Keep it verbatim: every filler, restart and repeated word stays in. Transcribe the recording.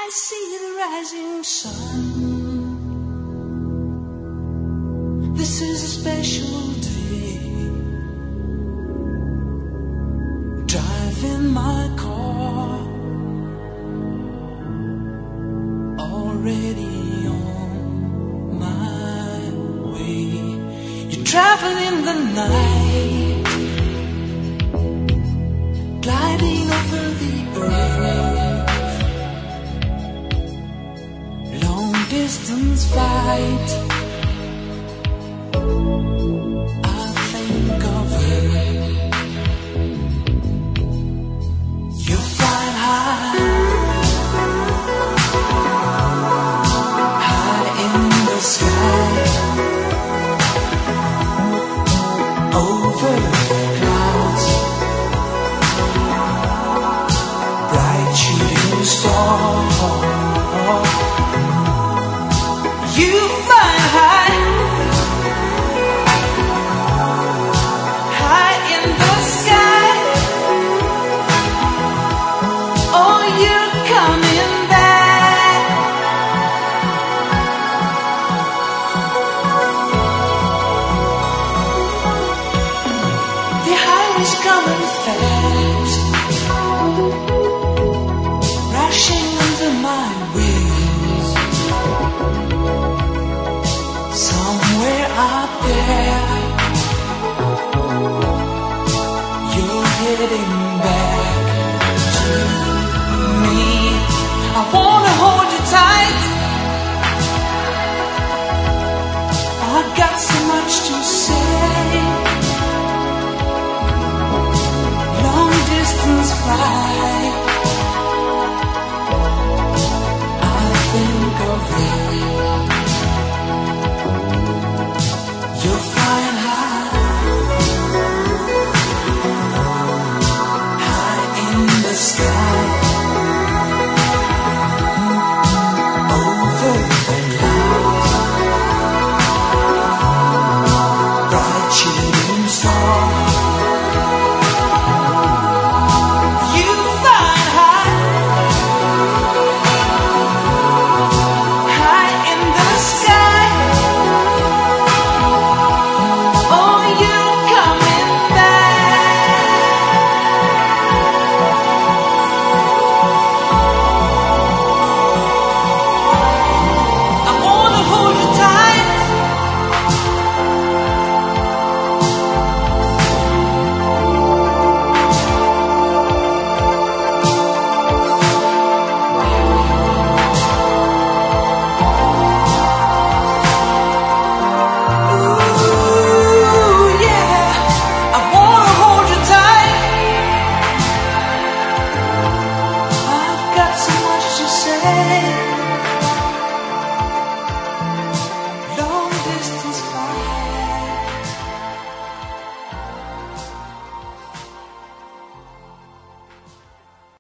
I see the rising sun. This is a special day. Driving my car, already on my way. You travel in the night, gliding over the earth. Long distance flight, I think of her. You fly high, high in the sky, over clouds, bright shooting star. You fly high, high in the sky. Oh, you're coming back. The highway's coming fast, rushing under my wheels. Somewhere out there, you're heading back to me. I wanna hold you tight.